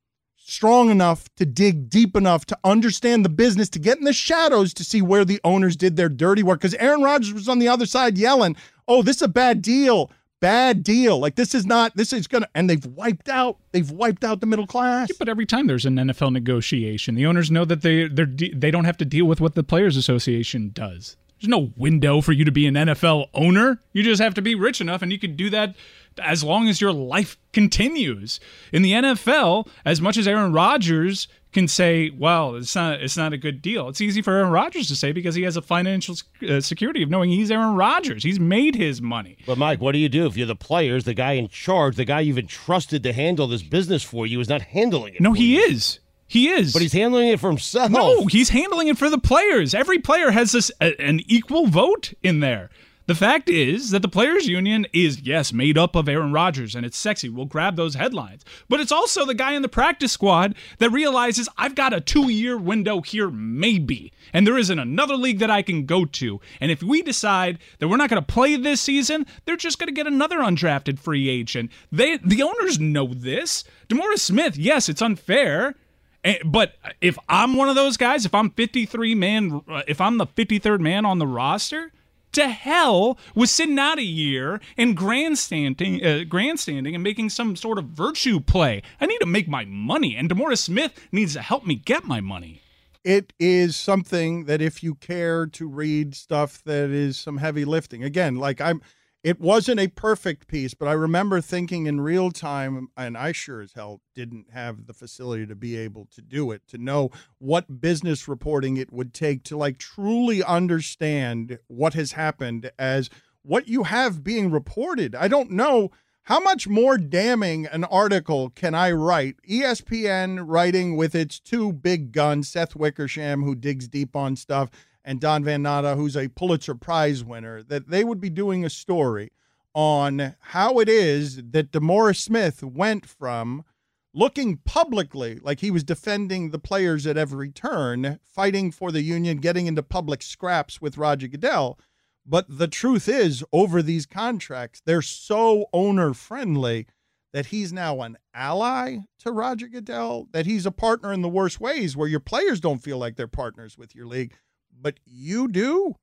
strong enough to dig deep enough to understand the business, to get in the shadows to see where the owners did their dirty work. Because Aaron Rodgers was on the other side yelling, oh, this is a bad deal. Bad deal. Like, this is not, this is going to, and they've wiped out, they've wiped out the middle class. Yeah, but every time there's an N F L negotiation, the owners know that they they're de- they don't have to deal with what the Players Association does. There's no window for you to be an N F L owner. You just have to be rich enough, and you can do that as long as your life continues. In the N F L, as much as Aaron Rodgers can say, well, it's not it's not a good deal, it's easy for Aaron Rodgers to say because he has a financial uh, security of knowing he's Aaron Rodgers. He's made his money. But, Mike, what do you do if you're the players, the guy in charge, the guy you've entrusted to handle this business for you is not handling it? No, for he you. is. He is. But he's handling it for himself. No, he's handling it for the players. Every player has this a, an equal vote in there. The fact is that the Players Union is, yes, made up of Aaron Rodgers, and it's sexy. We'll grab those headlines. But it's also the guy in the practice squad that realizes I've got a two-year window here, maybe, and there isn't another league that I can go to. And if we decide that we're not going to play this season, they're just going to get another undrafted free agent. They, the owners know this. DeMaurice Smith, yes, it's unfair. But if I'm one of those guys, if I'm fifty-three man, if I'm the fifty-third man on the roster, to hell with sitting out a year and grandstanding, uh, grandstanding and making some sort of virtue play. I need to make my money, and DeMaurice Smith needs to help me get my money. It is something that if you care to read stuff that is some heavy lifting, again, like I'm, it wasn't a perfect piece, but I remember thinking in real time, and I sure as hell didn't have the facility to be able to do it, to know what business reporting it would take to like truly understand what has happened as what you have being reported. I don't know how much more damning an article can I write? E S P N writing with its two big guns, Seth Wickersham, who digs deep on stuff, and Don Van Natta, who's a Pulitzer Prize winner, that they would be doing a story on how it is that DeMaurice Smith went from looking publicly like he was defending the players at every turn, fighting for the union, getting into public scraps with Roger Goodell. But the truth is, over these contracts, they're so owner-friendly that he's now an ally to Roger Goodell, that he's a partner in the worst ways, where your players don't feel like they're partners with your league, but you do?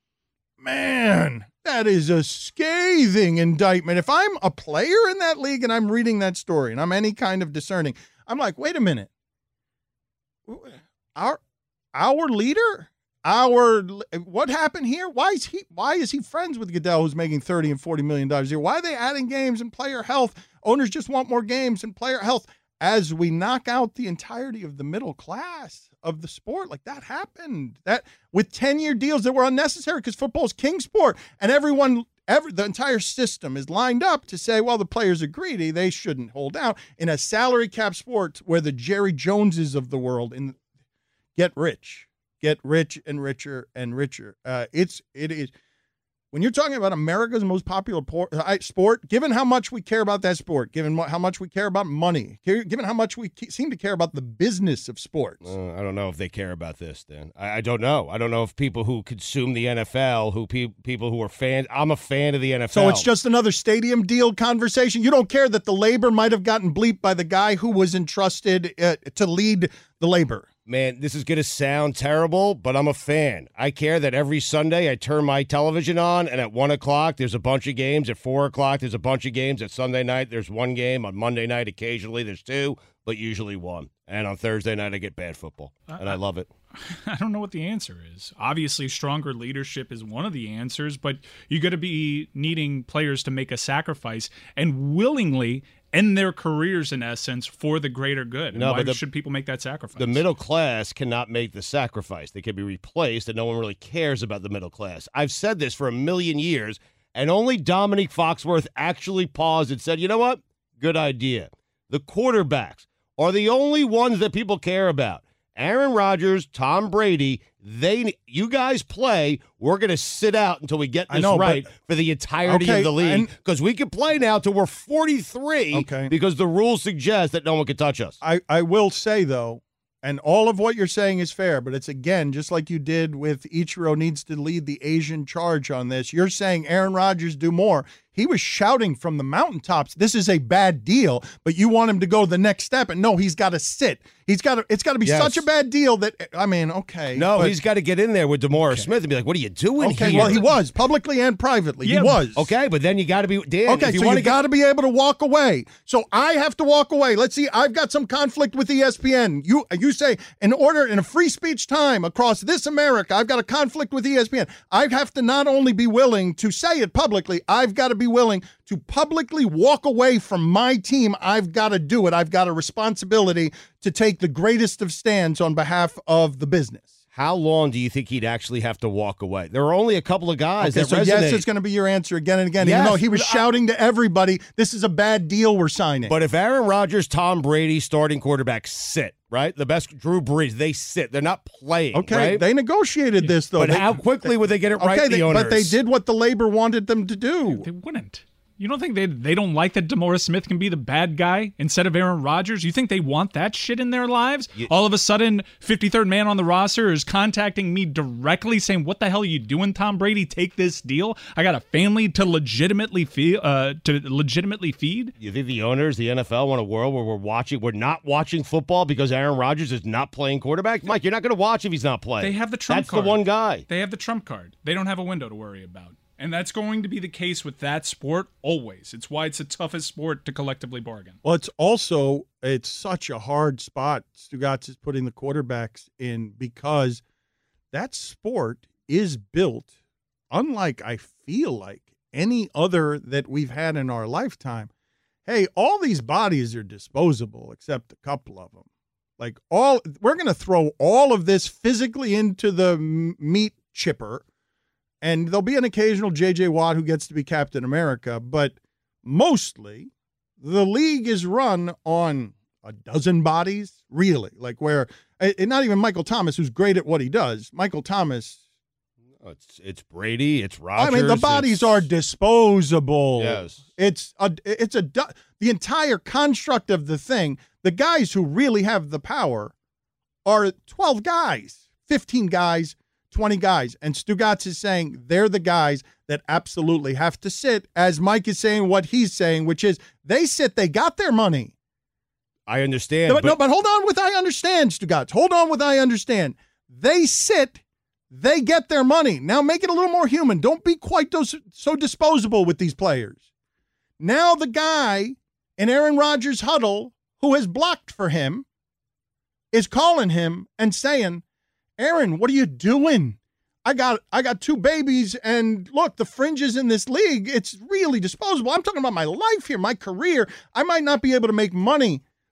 Man, that is a scathing indictment. If I'm a player in that league and I'm reading that story and I'm any kind of discerning, I'm like, wait a minute. Our our leader? Our what happened here? Why is he why is he friends with Goodell, who's making thirty and forty million dollars a year? Why are they adding games and player health? Owners just want more games and player health. as we knock out the entirety of the middle class of the sport. Like that happened that with ten-year deals that were unnecessary because football's king sport, and everyone, every the entire system is lined up to say, well, the players are greedy, they shouldn't hold out in a salary cap sport where the Jerry Joneses of the world in get rich, get rich and richer and richer. Uh, it's it is. When you're talking about America's most popular sport, given how much we care about that sport, given how much we care about money, given how much we seem to care about the business of sports. Uh, I don't know if they care about this, Dan. I, I don't know. I don't know if people who consume the N F L, who pe- people who are fans, I'm a fan of the N F L. So it's just another stadium deal conversation? You don't care that the labor might have gotten bleeped by the guy who was entrusted uh, to lead the labor? Man, this is going to sound terrible, but I'm a fan. I care that every Sunday I turn my television on, and at one o'clock there's a bunch of games. At four o'clock there's a bunch of games. At Sunday night there's one game. On Monday night occasionally there's two, but usually one. And on Thursday night I get bad football, and I love it. I don't know what the answer is. Obviously, stronger leadership is one of the answers, but you got to be needing players to make a sacrifice and willingly end their careers, in essence, for the greater good. And no, why but the, should people make that sacrifice? The middle class cannot make the sacrifice. They can be replaced, and no one really cares about the middle class. I've said this for a million years, and only Dominique Foxworth actually paused and said, you know what? Good idea. The quarterbacks are the only ones that people care about. Aaron Rodgers, Tom Brady, they, you guys play. We're going to sit out until we get this know, right for the entirety okay, of the league, because we can play now till we're forty-three okay. because the rules suggest that no one can touch us. I, I will say, though, and all of what you're saying is fair, but it's, again, just like you did with Ichiro needs to lead the Asian charge on this. You're saying Aaron Rodgers do more. He was shouting from the mountaintops, this is a bad deal, but you want him to go the next step. And no, he's got to sit. He's got to, it's got to be yes. such a bad deal that, I mean, okay. No, but, he's got to get in there with DeMaurice okay. Smith and be like, what are you doing okay, here? Well, he was, publicly and privately. Yeah, he was. Okay, but then you got to be, Dan, okay, if you so want you to got to be able to walk away. So I have to walk away. Let's see, I've got some conflict with E S P N. You, you say, in order, in a free speech time across this America, I've got a conflict with E S P N. I have to not only be willing to say it publicly, I've got to be willing to publicly walk away from my team. I've got to do it. I've got a responsibility to take the greatest of stands on behalf of the business. How long do you think he'd actually have to walk away? There are only a couple of guys okay, that so resonate. Yes, it's going to be your answer again and again, yes, even though he was shouting to everybody, this is a bad deal we're signing. But if Aaron Rodgers, Tom Brady, starting quarterbacks sit, right? The best, Drew Brees, they sit. They're not playing, Okay, right? they negotiated this, though. But they, how quickly they, would they get it right, okay, the they, owners? But they did what the labor wanted them to do. They wouldn't. You don't think they they don't like that DeMaurice Smith can be the bad guy instead of Aaron Rodgers? You think they want that shit in their lives? You, All of a sudden, fifty-third man on the roster is contacting me directly saying, what the hell are you doing, Tom Brady? Take this deal. I got a family to legitimately feed. Uh, to legitimately feed. You think the owners, the N F L, want a world where we're watching, we're not watching football because Aaron Rodgers is not playing quarterback? Mike, you're not going to watch if he's not playing. They have the trump That's card. That's the one guy. They have the trump card. They don't have a window to worry about. And that's going to be the case with that sport always. It's why it's the toughest sport to collectively bargain. Well, it's also, it's such a hard spot Stugotz is putting the quarterbacks in because that sport is built, unlike I feel like any other that we've had in our lifetime. Hey, all these bodies are disposable except a couple of them. Like all, we're going to throw all of this physically into the meat chipper. And there'll be an occasional J J. Watt who gets to be Captain America, but mostly the league is run on a dozen bodies, really, like where, and not even Michael Thomas, who's great at what he does. Michael Thomas. It's it's Brady, it's Rodgers. I mean, the bodies are disposable. Yes. It's a, it's a, the entire construct of the thing, the guys who really have the power are twelve guys, fifteen guys, twenty guys. And Stugotz is saying they're the guys that absolutely have to sit, as Mike is saying what he's saying, which is they sit, they got their money. I understand. No, but, but, no, but hold on with I understand, Stugotz. Hold on with I understand. They sit, they get their money. Now make it a little more human. Don't be quite those, so disposable with these players. Now the guy in Aaron Rodgers' huddle who has blocked for him is calling him and saying, Aaron, what are you doing? I got I got two babies, and look, the fringes in this league, it's really disposable. I'm talking about my life here, my career. I might not be able to make money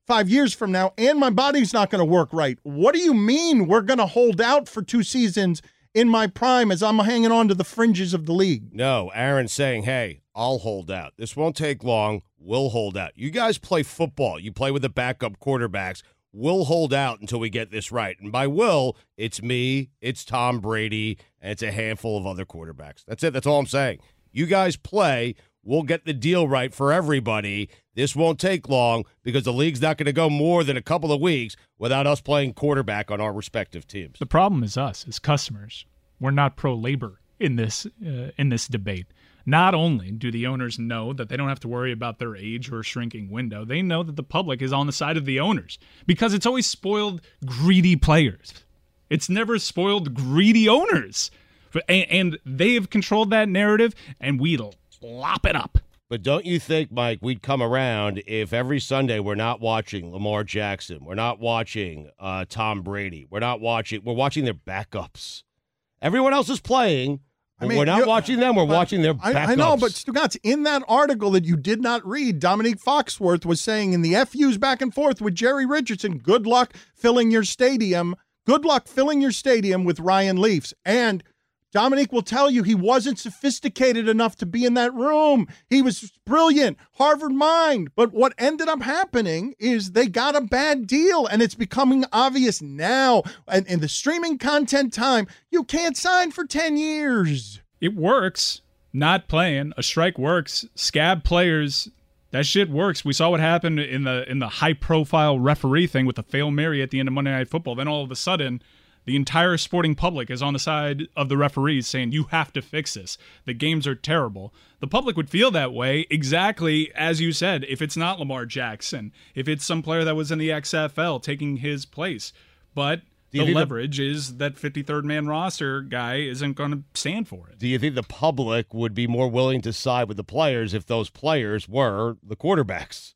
five years from now, and my body's not going to work right. What do you mean we're going to hold out for two seasons in my prime as I'm hanging on to the fringes of the league? No, Aaron's saying, hey, I'll hold out. This won't take long. We'll hold out. You guys play football. You play with the backup quarterbacks. We'll hold out until we get this right. And by will, it's me, it's Tom Brady, and it's a handful of other quarterbacks. That's it. That's all I'm saying. You guys play. We'll get the deal right for everybody. This won't take long because the league's not going to go more than a couple of weeks without us playing quarterback on our respective teams. The problem is us as customers. We're not pro-labor in this uh, in this debate. Not only do the owners know that they don't have to worry about their age or shrinking window, they know that the public is on the side of the owners because it's always spoiled greedy players. It's never spoiled greedy owners. And, and they have controlled that narrative, and we'll lop it up. But don't you think, Mike, we'd come around if every Sunday we're not watching Lamar Jackson, we're not watching uh, Tom Brady, we're not watching, we're watching their backups. Everyone else is playing. I mean, we're not watching them. We're watching their backups. I, I know, but Stugotz, in that article that you did not read, Dominique Foxworth was saying in the F Us back and forth with Jerry Richardson, good luck filling your stadium. Good luck filling your stadium with Ryan Leafs. And Dominique will tell you he wasn't sophisticated enough to be in that room. He was brilliant, Harvard mind. But what ended up happening is they got a bad deal, and it's becoming obvious now. And in the streaming content time, you can't sign for ten years. It works. Not playing. A strike works. Scab players, that shit works. We saw what happened in the in the high-profile referee thing with the Fail Mary at the end of Monday Night Football. Then all of a sudden, the entire sporting public is on the side of the referees saying, you have to fix this. The games are terrible. The public would feel that way exactly as you said, if it's not Lamar Jackson, if it's some player that was in the X F L taking his place. But the leverage the, is that fifty-third man roster guy isn't going to stand for it. Do you think the public would be more willing to side with the players if those players were the quarterbacks?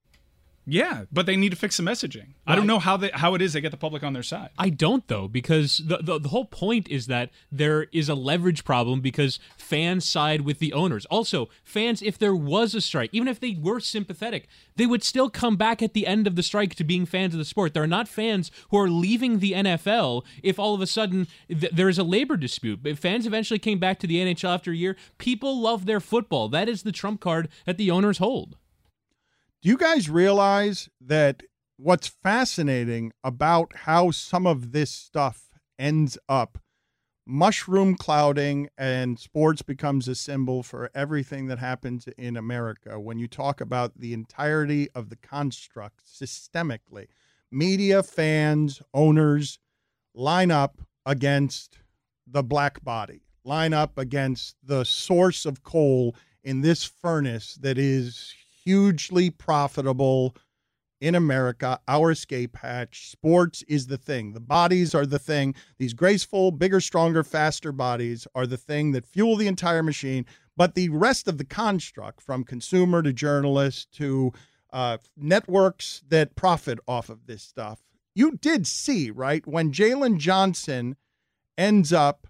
Yeah, but they need to fix the messaging. Right. I don't know how they how it is they get the public on their side. I don't, though, because the, the the whole point is that there is a leverage problem because fans side with the owners. Also, fans, if there was a strike, even if they were sympathetic, they would still come back at the end of the strike to being fans of the sport. There are not fans who are leaving the N F L if all of a sudden th- there is a labor dispute. If fans eventually came back to the N H L after a year, people love their football. That is the trump card that the owners hold. Do you guys realize that what's fascinating about how some of this stuff ends up mushroom clouding and sports becomes a symbol for everything that happens in America when you talk about the entirety of the construct systemically? Media, fans, owners line up against the black body, line up against the source of coal in this furnace that is hugely profitable in America, our escape hatch. Sports is the thing. The bodies are the thing. These graceful, bigger, stronger, faster bodies are the thing that fuel the entire machine. But the rest of the construct, from consumer to journalist to uh, networks that profit off of this stuff, you did see, right, when Jalen Johnson ends up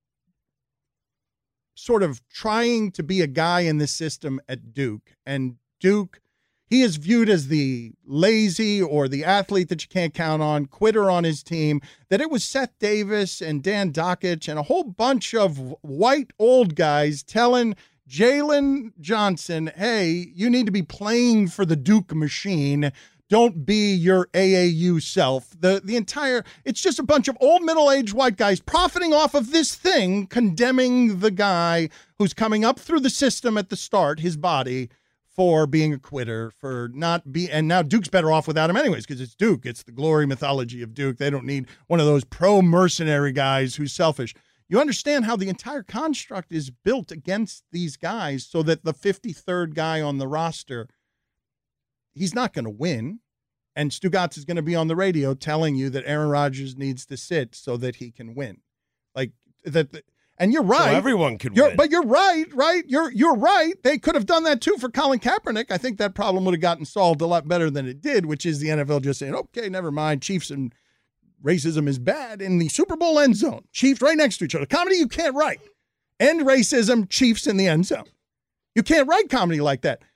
sort of trying to be a guy in the system at Duke, and Duke, he is viewed as the lazy or the athlete that you can't count on, quitter on his team, that it was Seth Davis and Dan Dockich and a whole bunch of white old guys telling Jalen Johnson, hey, you need to be playing for the Duke machine. Don't be your A A U self. The the entire, it's just a bunch of old middle-aged white guys profiting off of this thing, condemning the guy who's coming up through the system at the start, his body, for being a quitter, for not be, and now Duke's better off without him anyways, because it's Duke. It's the glory mythology of Duke. They don't need one of those pro-mercenary guys who's selfish. You understand how the entire construct is built against these guys so that the fifty-third guy on the roster, he's not going to win. And Stugotz is going to be on the radio telling you that Aaron Rodgers needs to sit so that he can win. Like that. And you're right. So everyone can you're, win. But you're right, right? You're you're right. They could have done that too for Colin Kaepernick. I think that problem would have gotten solved a lot better than it did, which is the N F L just saying, okay, never mind. Chiefs and racism is bad in the Super Bowl end zone. Chiefs right next to each other. Comedy you can't write. End racism, Chiefs in the end zone. You can't write comedy like that.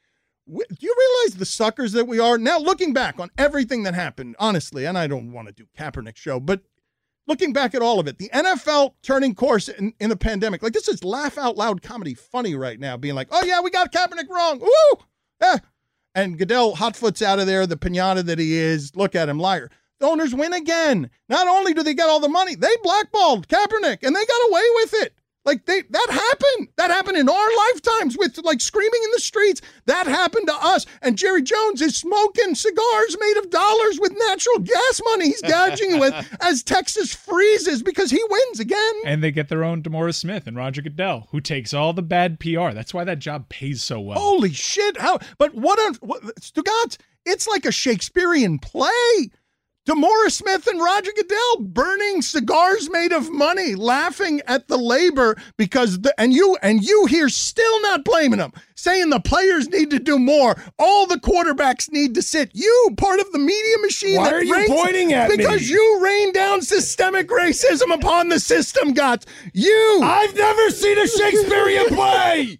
Do you realize the suckers that we are? Now, looking back on everything that happened, honestly, and I don't want to do Kaepernick show, but looking back at all of it, the N F L turning course in, in the pandemic, like this is laugh out loud comedy funny right now, being like, oh yeah, we got Kaepernick wrong. Woo! Yeah. And Goodell, hotfoot's out of there, the pinata that he is. Look at him, liar. The owners win again. Not only do they get all the money, they blackballed Kaepernick and they got away with it. Like they, that happened. That happened in our lifetimes with like screaming in the streets. That happened to us. And Jerry Jones is smoking cigars made of dollars with natural gas money he's gouging with as Texas freezes because he wins again. And they get their own DeMaurice Smith and Roger Goodell, who takes all the bad P R. That's why that job pays so well. Holy shit. How? But what, on, what Stugotz, it's like a Shakespearean play. DeMaurice Smith and Roger Goodell burning cigars made of money, laughing at the labor because the, and you and you here still not blaming them, saying the players need to do more. All the quarterbacks need to sit. You, part of the media machine. Why that are you rains, pointing at because me? Because you rain down systemic racism upon the system, Gotts. You. I've never seen a Shakespearean play.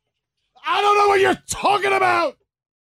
I don't know what you're talking about.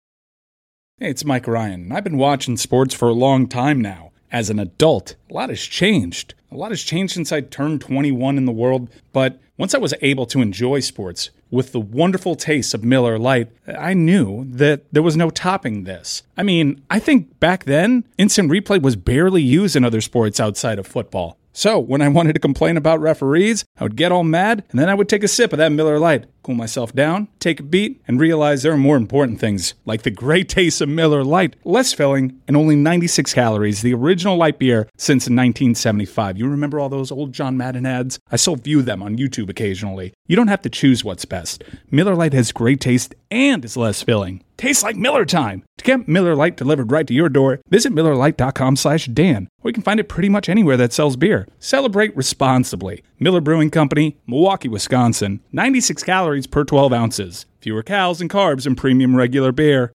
Hey, it's Mike Ryan, and I've been watching sports for a long time now. As an adult, a lot has changed. A lot has changed since I turned twenty-one in the world, but once I was able to enjoy sports with the wonderful taste of Miller Lite, I knew that there was no topping this. I mean, I think back then, instant replay was barely used in other sports outside of football. So when I wanted to complain about referees, I would get all mad, and then I would take a sip of that Miller Lite, cool myself down, take a beat, and realize there are more important things, like the great taste of Miller Lite, less filling, and only ninety-six calories, the original light beer since nineteen seventy-five. You remember all those old John Madden ads? I still view them on YouTube occasionally. You don't have to choose what's best. Miller Lite has great taste and is less filling. Tastes like Miller time. To get Miller Lite delivered right to your door, visit Miller Lite dot com slash Dan, or you can find it pretty much anywhere that sells beer. Celebrate responsibly. Miller Brewing Company, Milwaukee, Wisconsin. ninety-six calories per twelve ounces. Fewer calories and carbs than premium regular beer.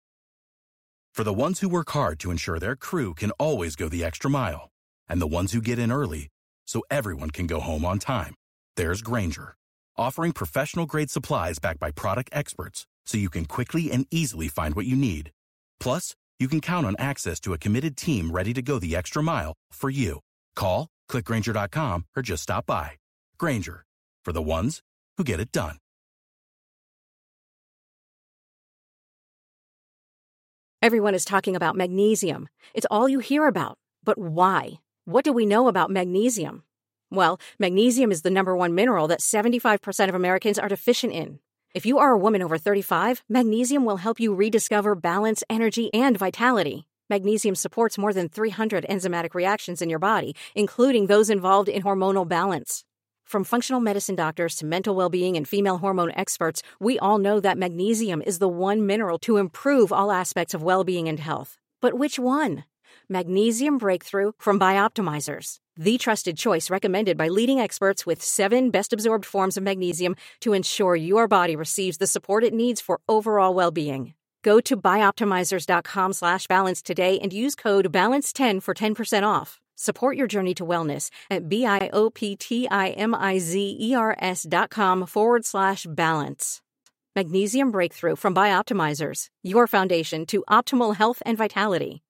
For the ones who work hard to ensure their crew can always go the extra mile, and the ones who get in early so everyone can go home on time, there's Grainger, offering professional-grade supplies backed by product experts so you can quickly and easily find what you need. Plus, you can count on access to a committed team ready to go the extra mile for you. Call, click Grainger dot com, or just stop by. Grainger, for the ones who get it done. Everyone is talking about magnesium. It's all you hear about. But why? What do we know about magnesium? Well, magnesium is the number one mineral that seventy-five percent of Americans are deficient in. If you are a woman over thirty-five, magnesium will help you rediscover balance, energy, and vitality. Magnesium supports more than three hundred enzymatic reactions in your body, including those involved in hormonal balance. From functional medicine doctors to mental well-being and female hormone experts, we all know that magnesium is the one mineral to improve all aspects of well-being and health. But which one? Magnesium Breakthrough from Bioptimizers, the trusted choice recommended by leading experts with seven best-absorbed forms of magnesium to ensure your body receives the support it needs for overall well-being. Go to bioptimizers dot com slash balance today and use code balance ten for ten percent off. Support your journey to wellness at B-I-O-P-T-I-M-I-Z-E-R-S dot com forward slash balance. Magnesium Breakthrough from Bioptimizers, your foundation to optimal health and vitality.